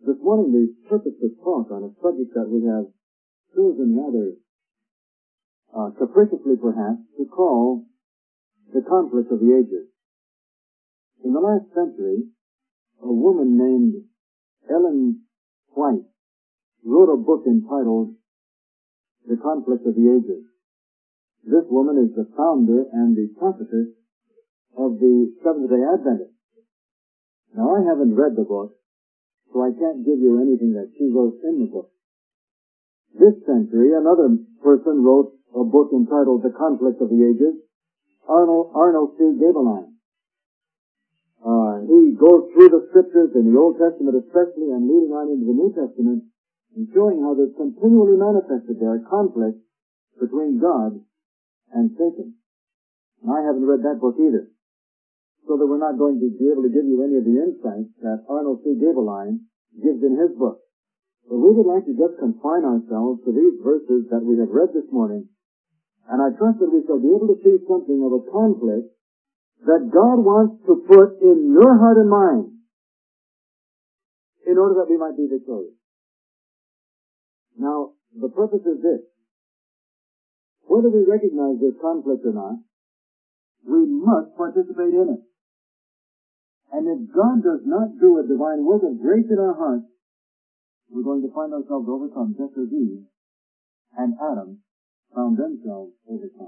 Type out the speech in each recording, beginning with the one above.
This morning the purpose to talk on a subject that we have chosen rather capriciously perhaps to call the conflict of the ages. In the last century, a woman named Ellen White wrote a book entitled The Conflict of the Ages. This woman is the founder and the prophetess of the Seventh-day Adventists. Now, I haven't read the book, so I can't give you anything that she wrote in the book. This century, another person wrote a book entitled The Conflict of the Ages, Arnold C. Gaebelein. He goes through the scriptures in the Old Testament especially and leading on into the New Testament and showing how there's continually manifested there a conflict between God and Satan. And I haven't read that book either, so that we're not going to be able to give you any of the insights that Arnold C. Gaebelein gives in his book. But we would like to just confine ourselves to these verses that we have read this morning, and I trust that we shall be able to see something of a conflict that God wants to put in your heart and mind in order that we might be victorious. Now, the purpose is this. Whether we recognize this conflict or not, we must participate in it. And if God does not do a divine work of grace in our hearts, we're going to find ourselves overcome just as Eve and Adam found themselves overcome.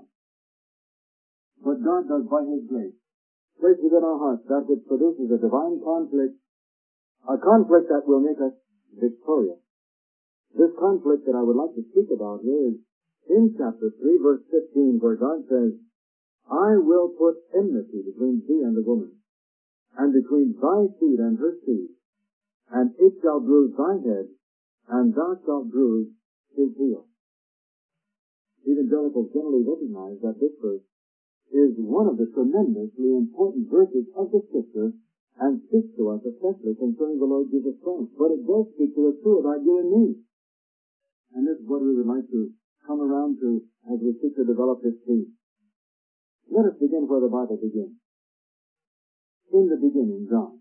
But God does by His grace place within our hearts that which produces a divine conflict, a conflict that will make us victorious. This conflict that I would like to speak about here is in chapter 3, verse 15, where God says, I will put enmity between thee and the woman, and between thy seed and her seed, and it shall bruise thy head, and thou shalt bruise his heel. Evangelicals generally recognize that this verse is one of the tremendously important verses of the Scripture and speaks to us especially concerning the Lord Jesus Christ. But it does speak to us too about you and me. And this is what we would like to come around to as we seek to develop this theme. Let us begin where the Bible begins. In the beginning, God.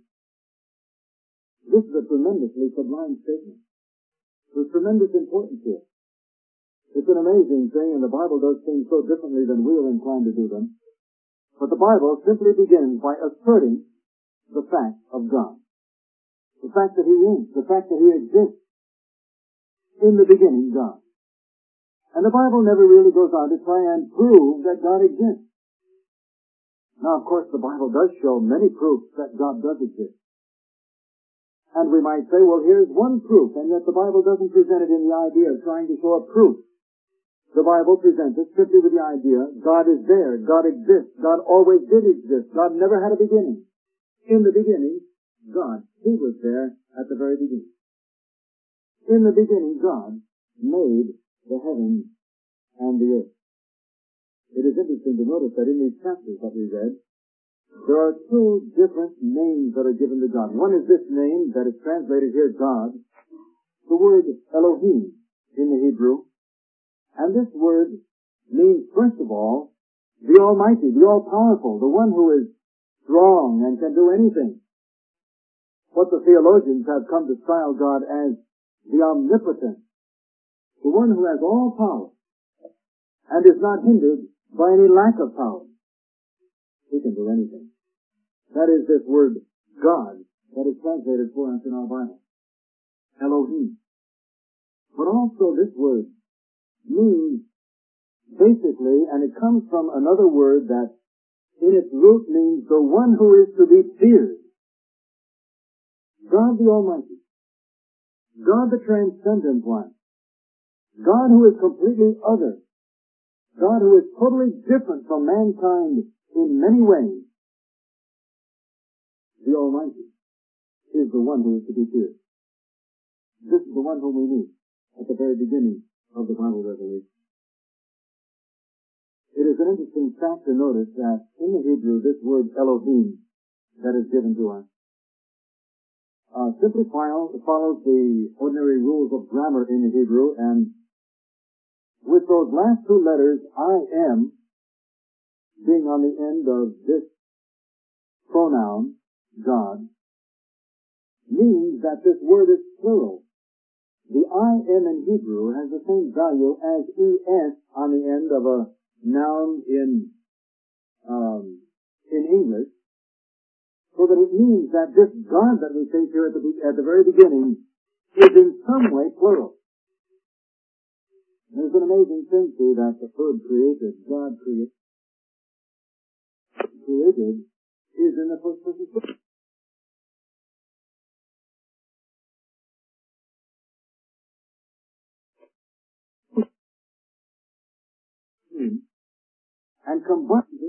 This is a tremendously sublime statement. There's tremendous importance here. It's an amazing thing, and the Bible does things so differently than we are inclined to do them. But the Bible simply begins by asserting the fact of God. The fact that He is, the fact that He exists. In the beginning, God. And the Bible never really goes on to try and prove that God exists. Now, of course, the Bible does show many proofs that God does exist. And we might say, well, here's one proof, and yet the Bible doesn't present it in the idea of trying to show a proof. The Bible presents it simply with the idea, God is there, God exists, God always did exist, God never had a beginning. In the beginning, God, He was there at the very beginning. In the beginning, God made the heavens and the earth. It is interesting to notice that in these chapters that we read, there are two different names that are given to God. One is this name that is translated here, God, the word Elohim in the Hebrew. And this word means, first of all, the Almighty, the All-Powerful, the one who is strong and can do anything. What the theologians have come to style God as the Omnipotent, the one who has all power and is not hindered by any lack of power. He can do anything. That is this word God that is translated for us in our Bible. Elohim. But also this word means basically, and it comes from another word that in its root means the one who is to be feared. God the Almighty. God the Transcendent One. God who is completely other. God who is totally different from mankind in many ways. The Almighty is the one who is to be feared. This is the one whom we meet at the very beginning of the Bible revelation. It is an interesting fact to notice that in the Hebrew, this word Elohim that is given to us simply follows the ordinary rules of grammar in the Hebrew, and with those last two letters, I am, being on the end of this pronoun, God, means that this word is plural. The I-N in Hebrew has the same value as E-S on the end of a noun in English, so that it means that this God that we think here at the very beginning is in some way plural. There's an amazing thing, too, that the word created, God created, is in the first person. And combines it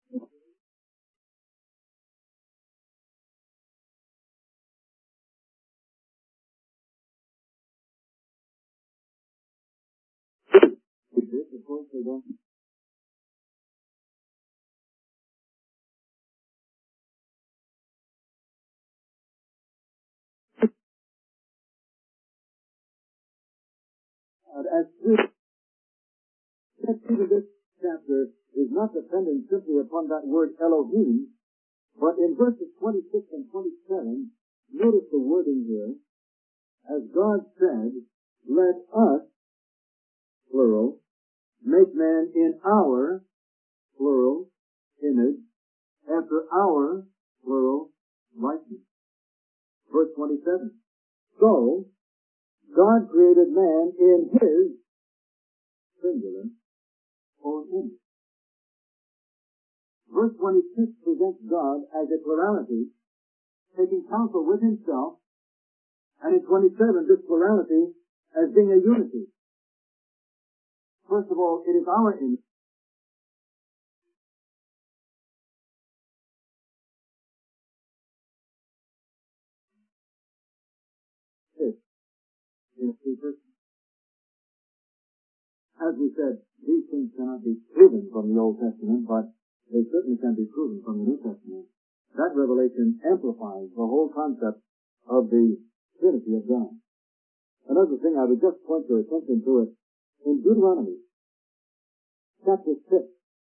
of course they don't. As this chapter is not dependent simply upon that word Elohim, but in verses 26 and 27, notice the wording here. As God said, let us, plural, make man in our, plural, image, after our, plural, likeness. Verse 27. So, God created man in his, singular, own image. Verse 26 presents God as a plurality, taking counsel with himself, and in 27, this plurality as being a unity. First of all, it is our image. In three persons. As we said, these things cannot be proven from the Old Testament, but they certainly can be proven from the New Testament. That revelation amplifies the whole concept of the Trinity of God. Another thing, I would just point your attention to it in Deuteronomy, chapter 6.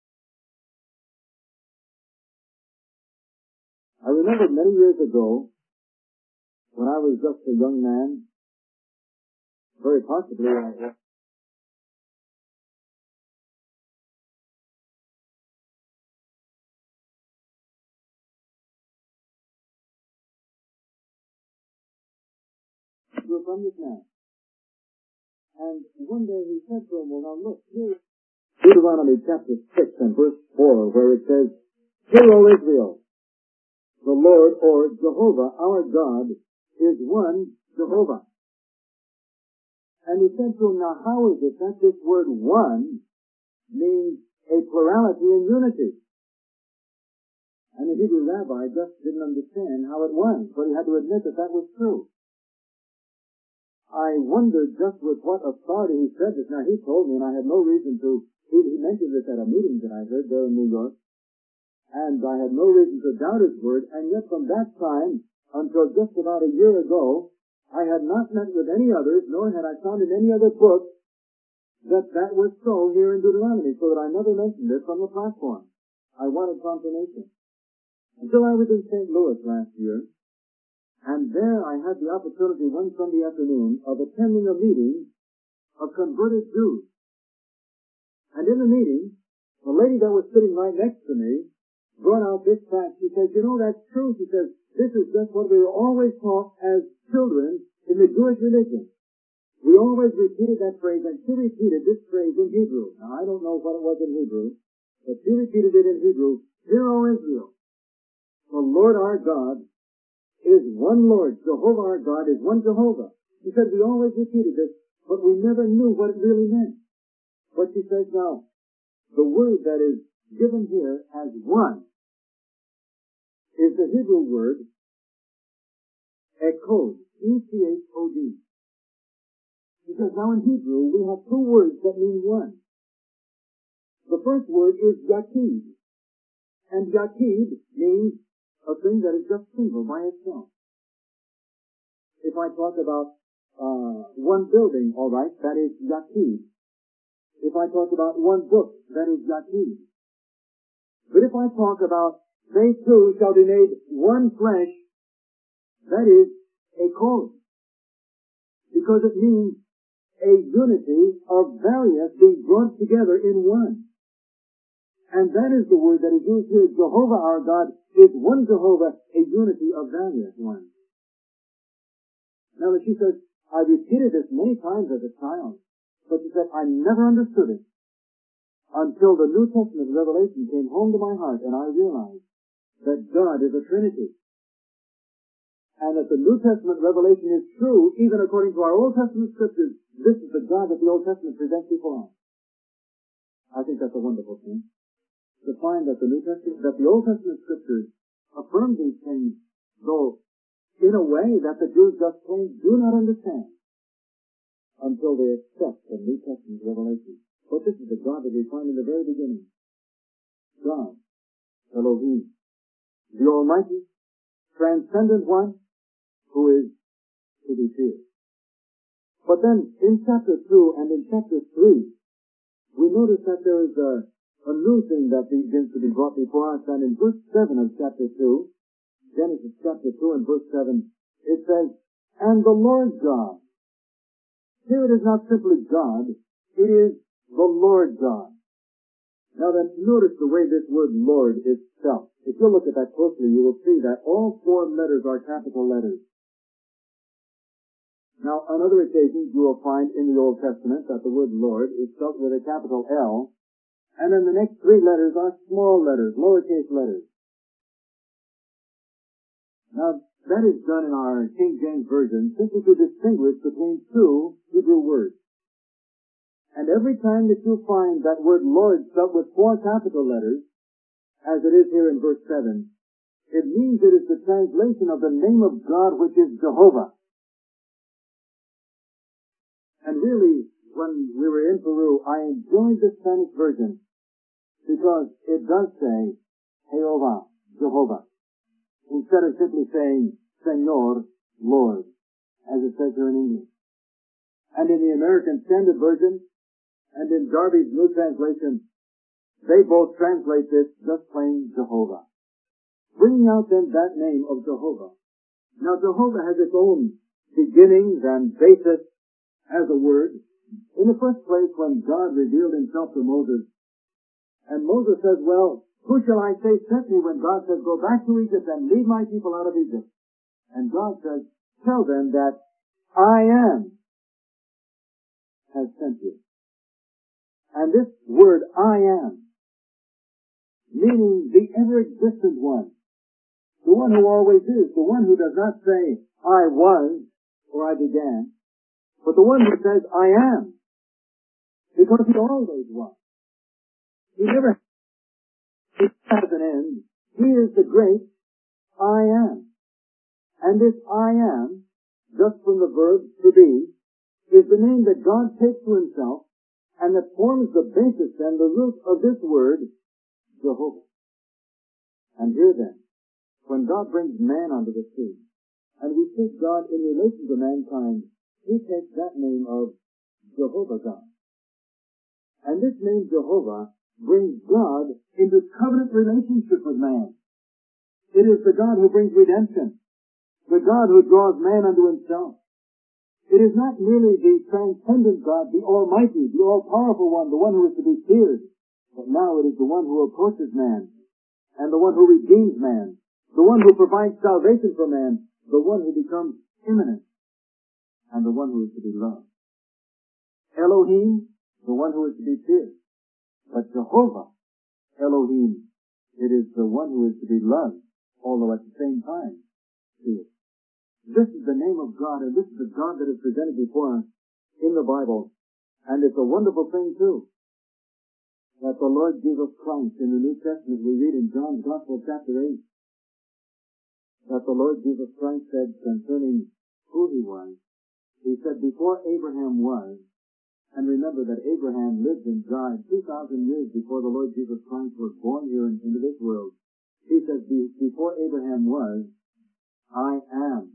I remember many years ago, when I was just a young man, very possibly were from this man. And one day he said to him, well, now look, here is Deuteronomy chapter 6 and verse 4, where it says, Hear, O Israel, the Lord, or Jehovah, our God, is one Jehovah. And he said to him, now how is it that this word one means a plurality and unity? And the Hebrew rabbi just didn't understand how it was, but he had to admit that that was true. I wondered just with what authority he said this. Now, he told me, and I had no reason to, he mentioned this at a meeting that I heard there in New York, and I had no reason to doubt his word, and yet from that time until just about a year ago, I had not met with any others, nor had I found in any other book that that was so here in Deuteronomy, so that I never mentioned it from the platform. I wanted confirmation. Until I was in St. Louis last year, and there I had the opportunity one Sunday afternoon of attending a meeting of converted Jews. And in the meeting, the lady that was sitting right next to me brought out this fact. She said, you know, that's true. She says, this is just what we were always taught as children in the Jewish religion. We always repeated that phrase, and she repeated this phrase in Hebrew. Now, I don't know what it was in Hebrew, but she repeated it in Hebrew. Hear, O Israel, the Lord our God is one Lord. Jehovah our God is one Jehovah. She said we always repeated this, but we never knew what it really meant. But she says now, the word that is given here as one is the Hebrew word echod, E-C-H-O-D. She says now in Hebrew we have two words that mean one. The first word is yakid, and yakid means a thing that is just single by itself. If I talk about one building, all right, that is yakid. If I talk about one book, that is yakid. But if I talk about they two shall be made one flesh, that is ekos, because it means a unity of various being brought together in one. And that is the word that is used here. Jehovah our God is one Jehovah, a unity of various ones. Now she says, I repeated this many times as a child, but she said, I never understood it until the New Testament revelation came home to my heart and I realized that God is a Trinity. And if the New Testament revelation is true, even according to our Old Testament scriptures, this is the God that the Old Testament presents before us. I think that's a wonderful thing, to find that the Old Testament scriptures affirm these things, though in a way that the Jews just plain do not understand until they accept the New Testament revelation. But this is the God that we find in the very beginning. God, Elohim, the Almighty, transcendent one, who is to be feared. But then in chapter 2 and in chapter 3, we notice that there is a new thing that begins to be brought before us. And in verse 7 of chapter 2, Genesis chapter 2 and verse 7, it says, and the Lord God. Here it is not simply God, it is the Lord God. Now then, notice the way this word Lord is spelled. If you look at that closely, you will see that all four letters are capital letters. Now, on other occasions, you will find in the Old Testament that the word Lord is spelled with a capital L, and then the next three letters are small letters, lowercase letters. Now, that is done in our King James Version simply to distinguish between two Hebrew words. And every time that you find that word Lord spelled with four capital letters, as it is here in verse 7, it means it is the translation of the name of God, which is Jehovah. And really, when we were in Peru, I enjoyed the Spanish version because it does say Jehovah, Jehovah, instead of simply saying Señor, Lord, as it says here in English. And in the American Standard Version and in Darby's New Translation, they both translate this just plain Jehovah, bringing out then that name of Jehovah. Now Jehovah has its own beginnings and basis as a word. In the first place, when God revealed himself to Moses, and Moses says, well, who shall I say sent me, when God says, go back to Egypt and lead my people out of Egypt? And God says, tell them that I am has sent you. And this word, I am, meaning the ever-existent one, the one who always is, the one who does not say, I was, or I began, but the one who says, I am, because he always was. He never has an end. He is the great I am. And this I am, just from the verb to be, is the name that God takes to himself, and that forms the basis and the root of this word, Jehovah. And here then, when God brings man onto the scene, and we see God in relation to mankind, he takes that name of Jehovah God. And this name Jehovah brings God into covenant relationship with man. It is the God who brings redemption, the God who draws man unto himself. It is not merely the transcendent God, the Almighty, the all-powerful one, the one who is to be feared, but now it is the one who approaches man, and the one who redeems man, the one who provides salvation for man, the one who becomes immanent, and the one who is to be loved. Elohim, the one who is to be feared. But Jehovah, Elohim, it is the one who is to be loved, although at the same time feared. This is the name of God, and this is the God that is presented before us in the Bible. And it's a wonderful thing, too, that the Lord Jesus Christ, in the New Testament, we read in John's Gospel, chapter 8, that the Lord Jesus Christ said concerning who he was, he said, before Abraham was, and remember that Abraham lived and died 2,000 years before the Lord Jesus Christ was born here into this world. He said, before Abraham was, I am.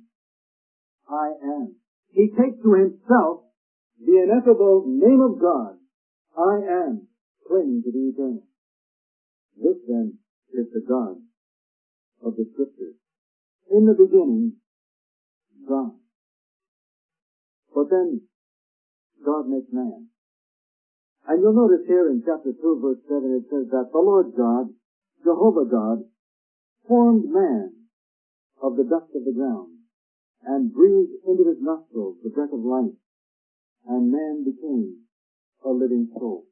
I am. He takes to himself the ineffable name of God, I am, claiming to be eternal. This then is the God of the Scriptures. In the beginning, God. But then God makes man. And you'll notice here in chapter 2, verse 7, it says that the Lord God, Jehovah God, formed man of the dust of the ground and breathed into his nostrils the breath of life, and man became a living soul.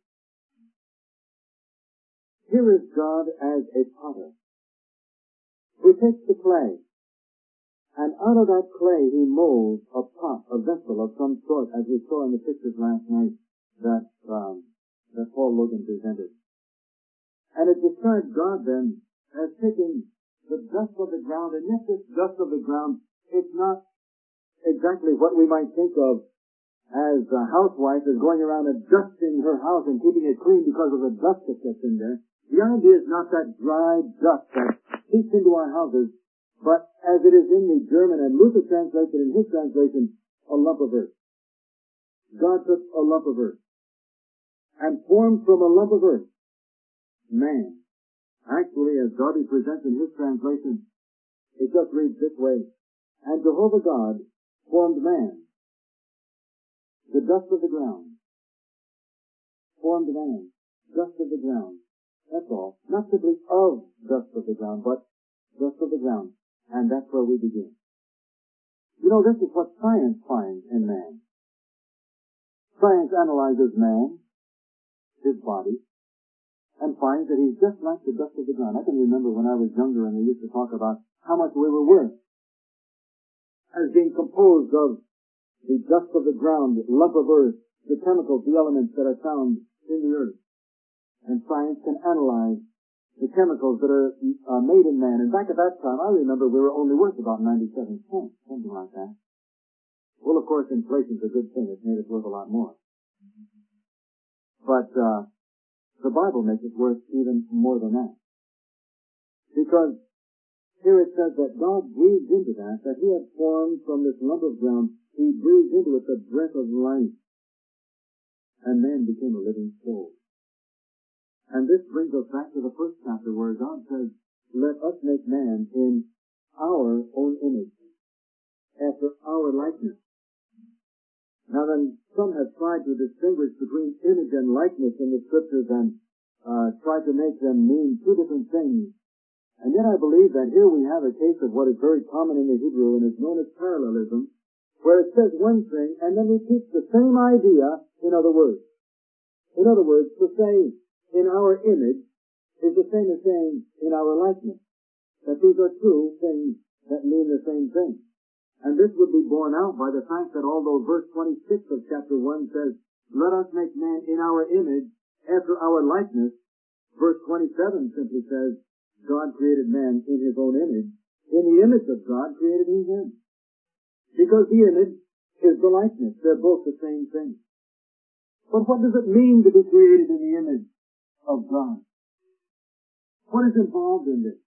Here is God as a potter who takes the clay, and out of that clay he molds a pot, a vessel of some sort, as we saw in the pictures last night that Paul Logan presented. And it describes God then as taking the dust of the ground, and yet this dust of the ground, it's not exactly what we might think of as a housewife is going around and dusting her house and keeping it clean because of the dust that gets in there. The idea is not that dry dust that seeps into our houses, but as it is in the German and Luther translation, in his translation, a lump of earth. God took a lump of earth and formed from a lump of earth man. Actually, as Darby presents in his translation, it just reads this way: and Jehovah God formed man, the dust of the ground. Formed man, dust of the ground. That's all. Not simply of dust of the ground, but dust of the ground. And that's where we begin. You know, this is what science finds in man. Science analyzes man, his body, and finds that he's just like the dust of the ground. I can remember when I was younger and they used to talk about how much we were worth as being composed of the dust of the ground, the lump of earth, the chemicals, the elements that are found in the earth. And science can analyze the chemicals that are made in man. And back at that time, I remember we were only worth about 97 cents, something like that. Well, of course, inflation's a good thing. It's made us worth a lot more. But the Bible makes it worth even more than that. Because here it says that God breathed into that he had formed from this lump of ground, he breathed into it the breath of life. And man became a living soul. And this brings us back to the first chapter where God says, let us make man in our own image, after our likeness. Now then, some have tried to distinguish between image and likeness in the scriptures and tried to make them mean two different things. And yet I believe that here we have a case of what is very common in the Hebrew and is known as parallelism, where it says one thing and then repeats the same idea in other words. In other words, to say in our image is the same as saying in our likeness. That these are two things that mean the same thing. And this would be borne out by the fact that although verse 26 of chapter 1 says, let us make man in our image, after our likeness, verse 27 simply says, God created man in his own image. In the image of God created he him. Because the image is the likeness. They're both the same thing. But what does it mean to be created in the image of God? What is involved in this?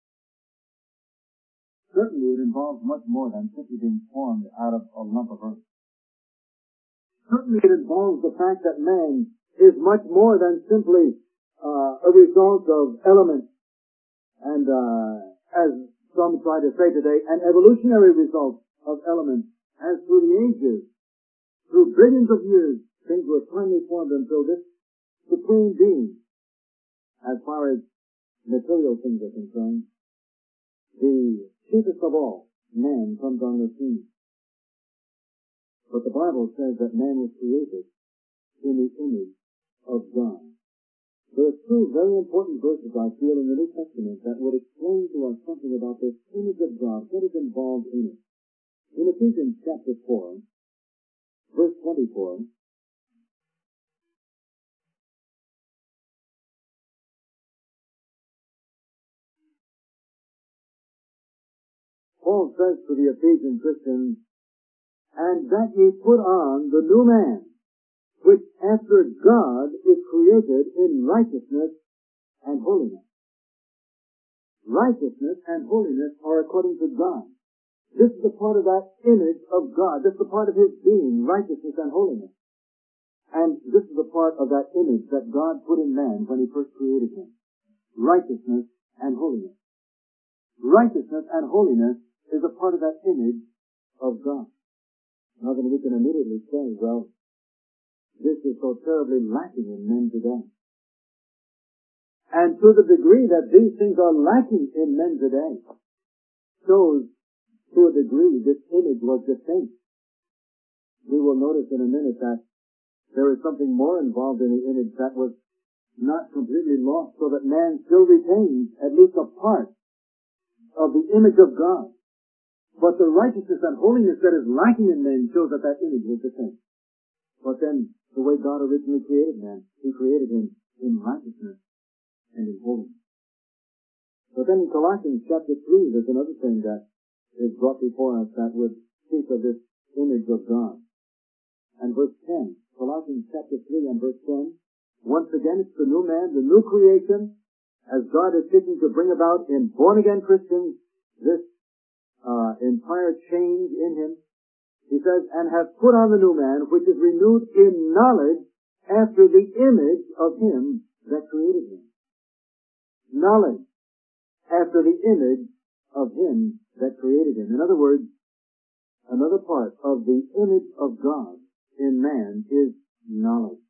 Certainly it involves much more than simply being formed out of a lump of earth. Certainly it involves the fact that man is much more than simply a result of elements and, as some try to say today, an evolutionary result of elements, as through the ages, through billions of years, things were finally formed until this supreme being, as far as material things are concerned, the chiefest of all, man, comes on the scene. But the Bible says that man was created in the image of God. There are two very important verses, I feel, in the New Testament that would explain to us something about this image of God, what is involved in it. In Ephesians chapter 4, verse 24, Paul says to the Ephesian Christians, and that ye put on the new man, which after God is created in righteousness and holiness. Righteousness and holiness are according to God. This is a part of that image of God. This is a part of his being, righteousness and holiness. And this is a part of that image that God put in man when he first created him. Righteousness and holiness. Righteousness and holiness is a part of that image of God. Now then we can immediately say, well, this is so terribly lacking in men today. And to the degree that these things are lacking in men today, shows to a degree this image was distinct. We will notice in a minute that there is something more involved in the image that was not completely lost, so that man still retains at least a part of the image of God. But the righteousness and holiness that is lacking in men shows that that image was distinct. But then, the way God originally created man, He created him in righteousness and in holiness. But then in Colossians chapter 3, there's another thing that is brought before us that would speak of this image of God. And verse 10, Colossians chapter 3 and verse 10, once again it's the new man, the new creation, as God is seeking to bring about in born-again Christians this entire change in him. He says, and have put on the new man, which is renewed in knowledge after the image of him that created him. Knowledge after the image of him that created him. In other words, another part of the image of God in man is knowledge.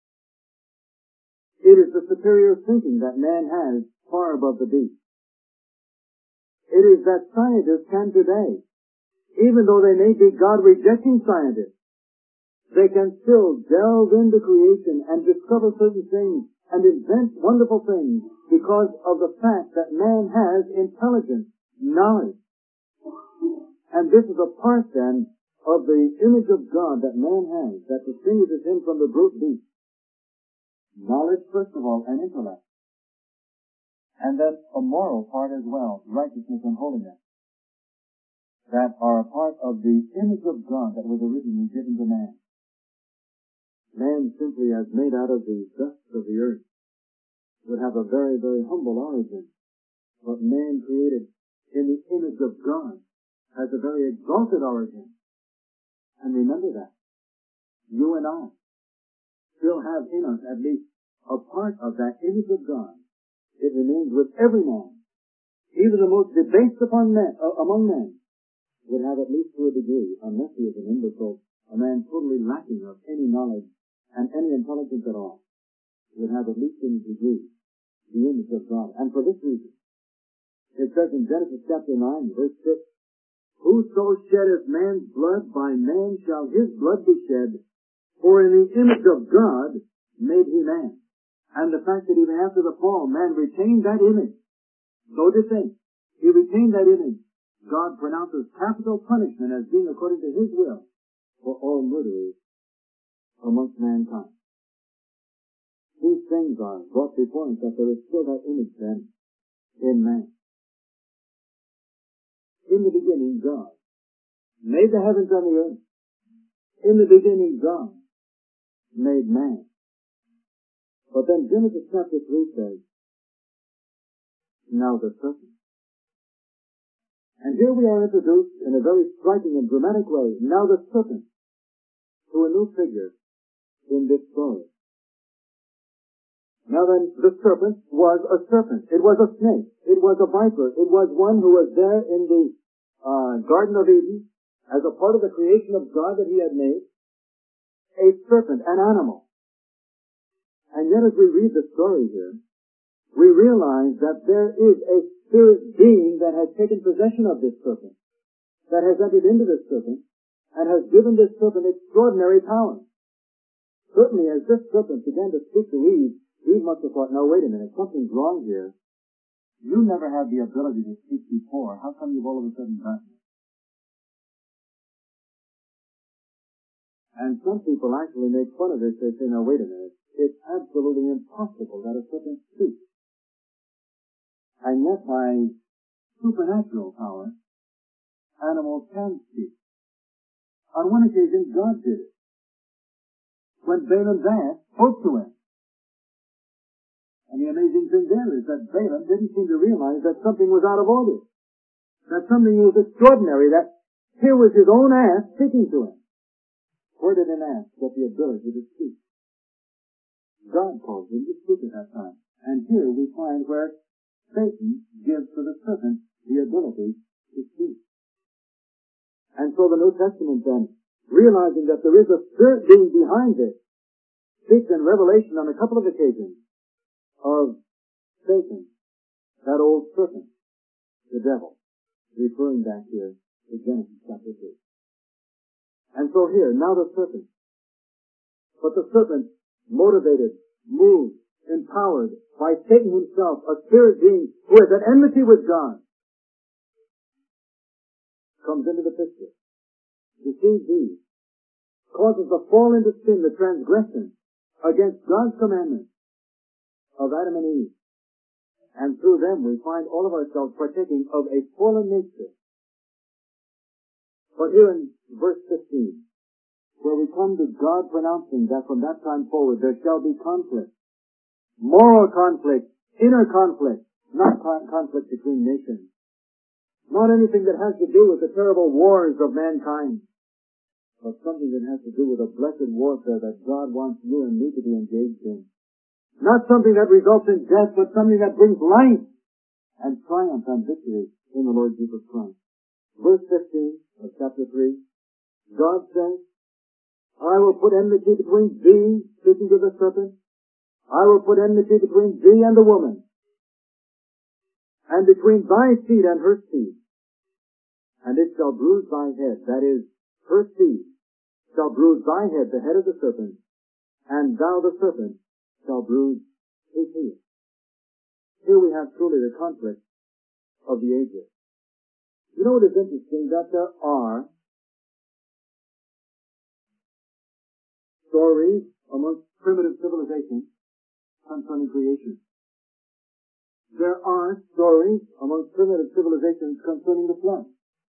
It is the superior thinking that man has far above the beast. It is that scientists can today, even though they may be God-rejecting scientists, they can still delve into creation and discover certain things and invent wonderful things because of the fact that man has intelligence, knowledge. And this is a part then of the image of God that man has that distinguishes him from the brute beast. Knowledge, first of all, and intellect. And then a moral part as well, righteousness and holiness, that are a part of the image of God that was originally given to man. Man simply as made out of the dust of the earth would have a very, very humble origin. But man created in the image of God has a very exalted origin. And remember that. You and I still have in us at least a part of that image of God. It remains with every man. Even the most debased among men would have at least to a degree, unless he is an imbecile, a man totally lacking of any knowledge and any intelligence at all, would have at least in a degree the image of God. And for this reason, it says in Genesis chapter 9, verse 6, whoso sheddeth man's blood, by man shall his blood be shed, for in the image of God made he man. And the fact that even after the fall, man retained that image, so distinct, he retained that image, God pronounces capital punishment as being according to his will for all murderers amongst mankind. These things are brought before us that there is still that image then in man. In the beginning, God made the heavens and the earth. In the beginning, God made man. But then Genesis chapter 3 says, now the serpent. And here we are introduced in a very striking and dramatic way, now the serpent, to a new figure in this story. Now then, the serpent was a serpent. It was a snake. It was a viper. It was one who was there in the Garden of Eden as a part of the creation of God that he had made. A serpent, an animal. And yet as we read the story here, we realize that there is a spirit being that has taken possession of this serpent, that has entered into this serpent, and has given this serpent extraordinary power. Certainly as this serpent began to speak to Eve, Eve must have thought, no, wait a minute, something's wrong here. You never had the ability to speak before. How come you've all of a sudden done it? And some people actually make fun of this. They say, now wait a minute, it's absolutely impossible that a serpent speaks. And yet by supernatural power, animals can speak. On one occasion, God did it. When Balaam's ass spoke to him. And the amazing thing there is that Balaam didn't seem to realize that something was out of order. That something was extraordinary, that here was his own ass speaking to him. Where did an ass get the ability to speak? God calls him to speak at that time. And here we find where Satan gives to the serpent the ability to speak. And so the New Testament then, realizing that there is a spirit being behind this, speaks in Revelation on a couple of occasions of Satan, that old serpent, the devil, referring back here to Genesis chapter 3. And so here, now the serpent. But the serpent, motivated, moved, empowered by Satan himself, a spirit being who is at enmity with God, comes into the picture, deceives Eve, causes the fall into sin, the transgression against God's commandment of Adam and Eve. And through them we find all of ourselves partaking of a fallen nature. But here in verse 15, where we come to God pronouncing that from that time forward there shall be conflict, moral conflict, inner conflict, not conflict between nations, not anything that has to do with the terrible wars of mankind, but something that has to do with a blessed warfare that God wants you and me to be engaged in. Not something that results in death, but something that brings life and triumph and victory in the Lord Jesus Christ. Verse 15 of chapter 3, God says, I will put enmity between thee, speaking to the serpent, I will put enmity between thee and the woman, and between thy seed and her seed, and it shall bruise thy head, that is, her seed shall bruise thy head, the head of the serpent, and thou the serpent shall bruise his heel. Here we have truly the conflict of the ages. You know, it is interesting that there are stories amongst primitive civilizations concerning creation. There are stories amongst primitive civilizations concerning the flood.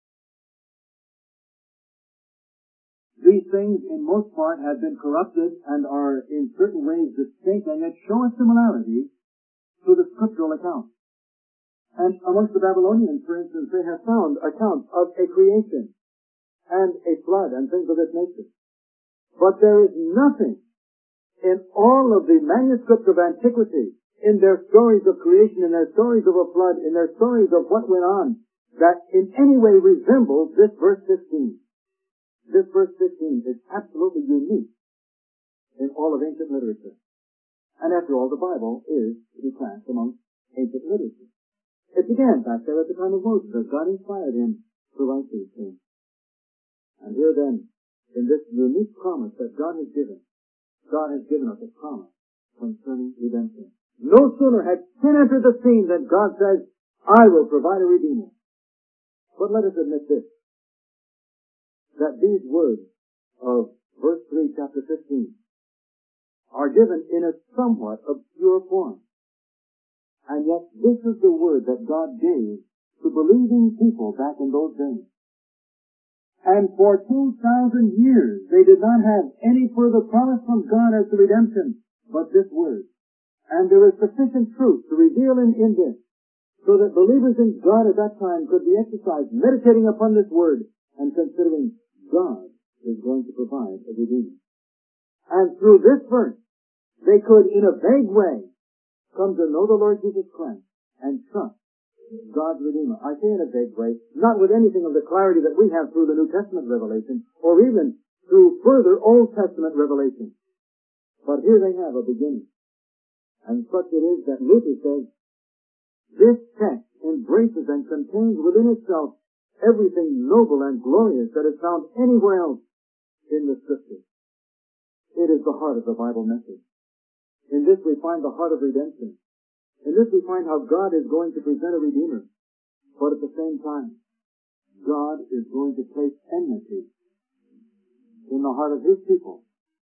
These things, in most part, have been corrupted and are in certain ways distinct, and yet show a similarity to the scriptural account. And amongst the Babylonians, for instance, they have found accounts of a creation and a flood and things of this nature. But there is nothing in all of the manuscripts of antiquity, in their stories of creation, in their stories of a flood, in their stories of what went on, that in any way resembles this verse 15. This verse 15 is absolutely unique in all of ancient literature. And after all, the Bible is to be classed among ancient literature. It began back there at the time of Moses, as God inspired him to write these things. And here then, in this unique promise that God has given us a promise concerning redemption. No sooner had sin entered the scene than God says, I will provide a Redeemer. But let us admit this, that these words of verse 3, chapter 15, are given in a somewhat obscure form. And yet this is the word that God gave to believing people back in those days. And for 2,000 years they did not have any further promise from God as to redemption but this word. And there is sufficient truth to reveal in this, so that believers in God at that time could be exercised meditating upon this word and considering God is going to provide a Redeemer. And through this verse, they could, in a vague way, come to know the Lord Jesus Christ and trust God's Redeemer. I say in a vague way, not with anything of the clarity that we have through the New Testament revelation, or even through further Old Testament revelation. But here they have a beginning. And such it is that Luther says, this text embraces and contains within itself everything noble and glorious that is found anywhere else in the Scriptures. It is the heart of the Bible message. In this we find the heart of redemption. In this we find how God is going to present a Redeemer. But at the same time, God is going to place enmity in the heart of His people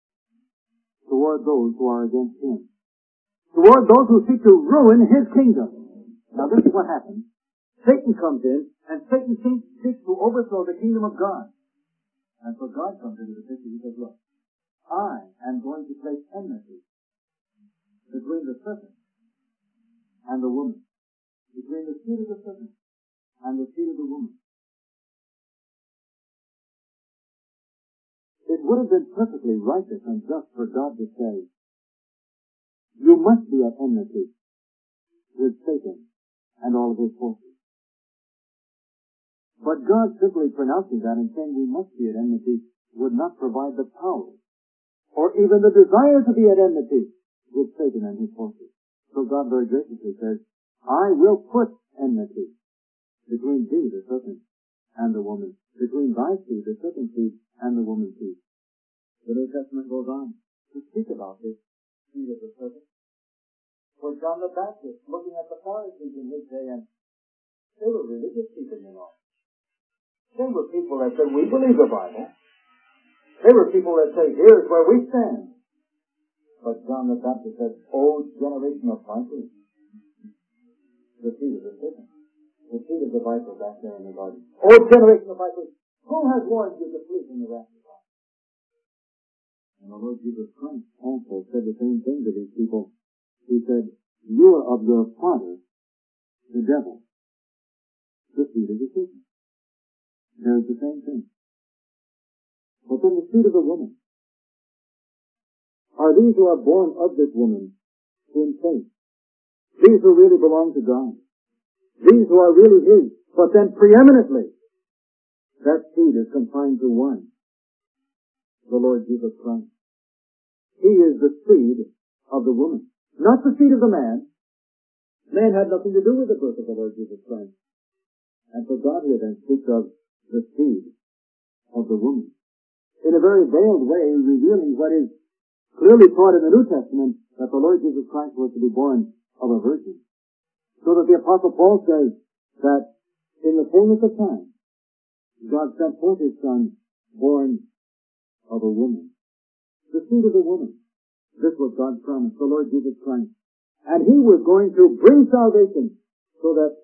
toward those who are against Him. Toward those who seek to ruin His kingdom. Now this is what happens. Satan comes in, and Satan seeks to overthrow the kingdom of God. And so God comes into the picture. He says, look, I am going to place enmity between the serpent and the woman, between the seed of the serpent and the seed of the woman. It would have been perfectly righteous and just for God to say, you must be at enmity with Satan and all of his forces. But God simply pronouncing that and saying we must be at enmity would not provide the power or even the desire to be at enmity with Satan and his forces. So God very graciously says, I will put enmity between thee, the serpent, and the woman, between thy seed, the serpent seed, and the woman's seed. The New Testament goes on to speak about this seed of the serpent. For John the Baptist, looking at the Pharisees in his day, and they were religious people, you know. They were people that said, we believe the Bible. They were people that say, here's where we stand. But John the Baptist said, O generation of vipers, the seed of the serpent, the seed of the viper back there in the garden. O generation of vipers, who has warned you to flee from the wrath of God? And the Lord Jesus Christ also said the same thing to these people. He said, you are of your father, the devil, the seed of the serpent. There's the same thing. But then the seed of the woman are these who are born of this woman in faith. These who really belong to God. These who are really His. But then preeminently, that seed is confined to one, the Lord Jesus Christ. He is the seed of the woman, not the seed of the man. Man had nothing to do with the birth of the Lord Jesus Christ. And so God here then speaks of the seed of the woman, in a very veiled way, revealing what is clearly taught in the New Testament, that the Lord Jesus Christ was to be born of a virgin. So that the Apostle Paul says that in the fullness of time, God sent forth His Son, born of a woman. The seed of the woman. This was God's promise, the Lord Jesus Christ. And He was going to bring salvation so that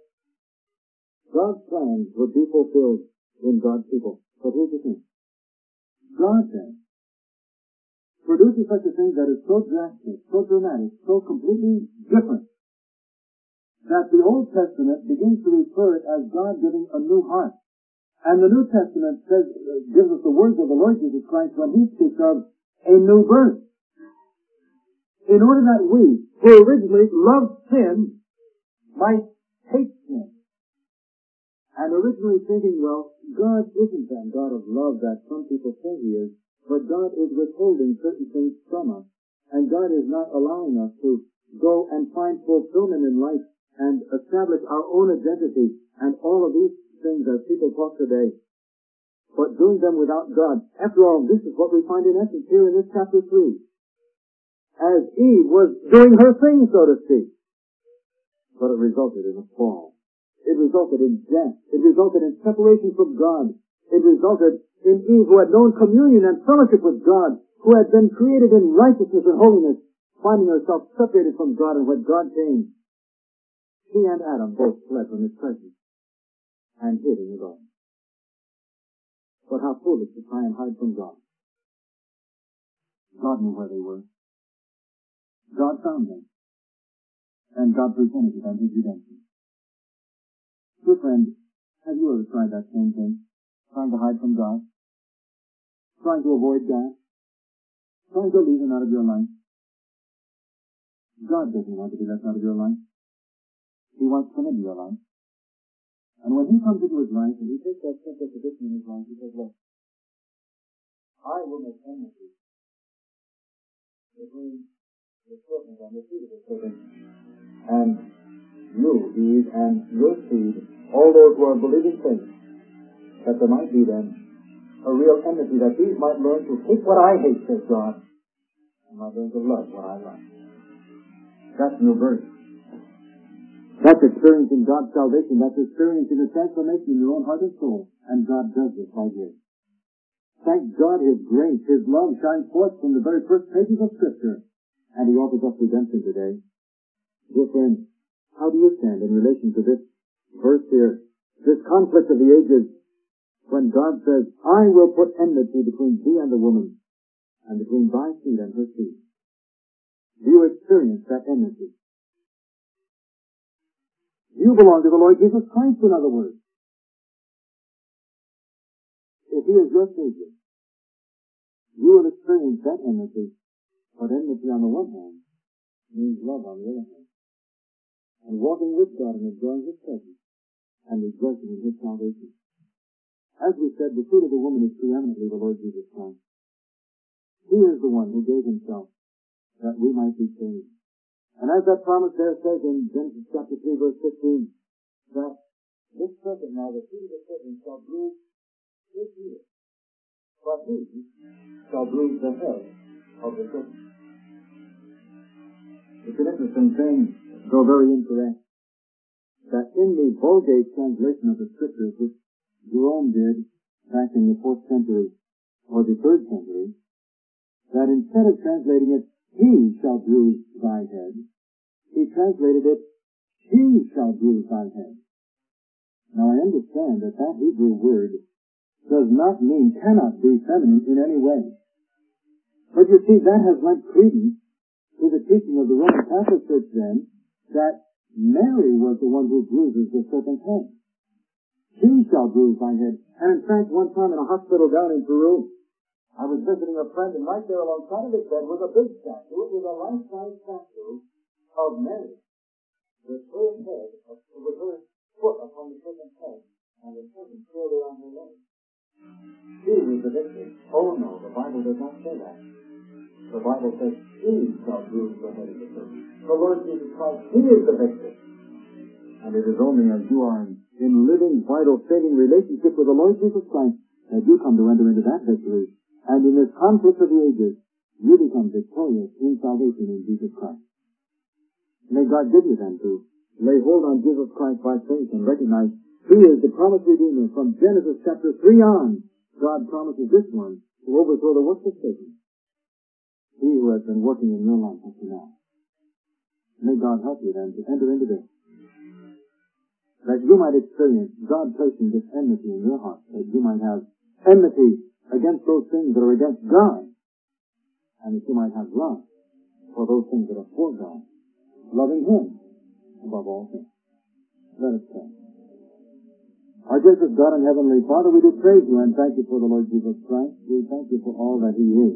God's plans would be fulfilled in God's people. But here's the thing. God then produces such a thing that is so drastic, so dramatic, so completely different, that the Old Testament begins to refer it as God giving a new heart. And the New Testament says, gives us the words of the Lord Jesus Christ when He speaks of a new birth. In order that we, who originally loved sin, might hate sin. And originally thinking, well, God isn't that God of love that some people say He is, but God is withholding certain things from us, and God is not allowing us to go and find fulfillment in life and establish our own identity and all of these things as people talk today, but doing them without God. After all, this is what we find in essence here in this chapter 3. As Eve was doing her thing, so to speak, but it resulted in a fall. It resulted in death. It resulted in separation from God. It resulted in Eve, who had known communion and fellowship with God, who had been created in righteousness and holiness, finding herself separated from God, and when God came, she and Adam both fled from His presence and hid in the garden. But how foolish to try and hide from God. God knew where they were. God found them. And God presented it unto His redemption. Dear friend, have you ever tried that same thing? Trying to hide from God? Trying to avoid God? Trying to leave Him out of your life? God doesn't want to be left out of your life. He wants to come into your life. And when He comes into His life and He takes that simple position in His life, He says, look, I will make enmity between the serpent and the seed of the serpent, and you, Eve, and your seed, all those who are believing saints, that there might be then a real enmity, that these might learn to hate what I hate, says God, and might learn to love what I love. That's new birth. That's experiencing God's salvation. That's experiencing the transformation in your own heart and soul. And God does this by grace. Thank God His grace, His love shines forth from the very first pages of Scripture. And He offers us redemption today. Dear friends, how do you stand in relation to this verse here? This conflict of the ages, when God says, I will put enmity between thee and the woman, and between thy seed and her seed. Do you experience that enmity? You belong to the Lord Jesus Christ, in other words. If He is your Savior, you will experience that enmity. But enmity on the one hand means love on the other hand. And walking with God and enjoying His presence and rejoicing in His salvation. As we said, the fruit of the woman is preeminently the Lord Jesus Christ. He is the one who gave himself that we might be saved. And as that promise there says in Genesis chapter 3 verse 15, that this serpent now, the seed of the serpent, shall bruise his heel, but he shall bruise the head of the serpent. It's an interesting thing, though very incorrect, that in the Vulgate translation of the Scriptures, which Jerome did back in the 4th century or the 3rd century, that instead of translating it, he shall bruise thy head, he translated it, she shall bruise thy head. Now I understand that that Hebrew word does not mean, cannot be feminine in any way. But you see, that has lent credence to the teaching of the Roman Catholic Church then, that Mary was the one who bruises the serpent's head. She shall bruise thy head. And in fact, one time in a hospital down in Peru, I was visiting a friend, and right there alongside of his bed was a big statue. It was a life-size statue of Mary, with her head, with her foot upon the serpent's head, and the serpent curled around her leg. She was the victim. Oh no, the Bible does not say that. The Bible says, he shall bruise the head of the serpent. The Lord Jesus Christ, he is the victim. And it is only as you are in living, vital, saving relationship with the Lord Jesus Christ that you come to enter into that victory. And in this conflict of the ages, you become victorious in salvation in Jesus Christ. May God give you then to lay hold on Jesus Christ by faith and recognize he is the promised Redeemer. From Genesis chapter 3 on, God promises this one to overthrow the works of Satan. He who has been working in your life up to now. May God help you then to enter into this, that you might experience God placing this enmity in your heart, that you might have enmity against those things that are against God, and that you might have love for those things that are for God, loving him above all things. Let us pray. Our gracious God and Heavenly Father, we do praise you and thank you for the Lord Jesus Christ. We thank you for all that he is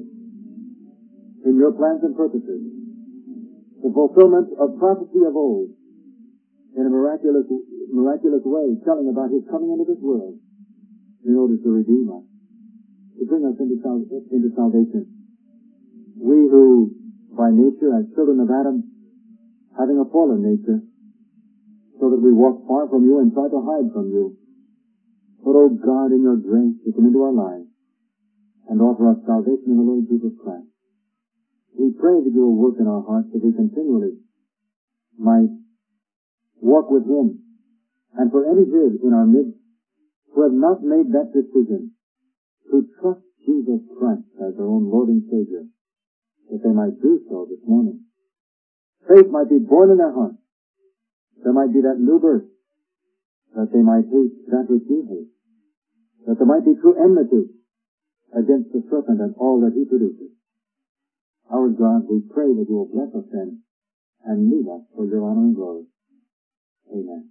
in your plans and purposes, the fulfillment of prophecy of old in a miraculous way, telling about his coming into this world in order to redeem us, to bring us into salvation. We who, by nature, as children of Adam, having a fallen nature, so that we walk far from you and try to hide from you. But, O God, in your grace, you come into our lives and offer us salvation in the Lord Jesus Christ. We pray that you will work in our hearts that we continually might walk with him. And for any here in our midst who have not made that decision to trust Jesus Christ as their own Lord and Savior, that they might do so this morning. Faith might be born in their hearts. There might be that new birth, that they might hate that which you hate, that there might be true enmity against the serpent and all that he produces. Our God, we pray that you will bless us then and lead us for your honor and glory. Amen.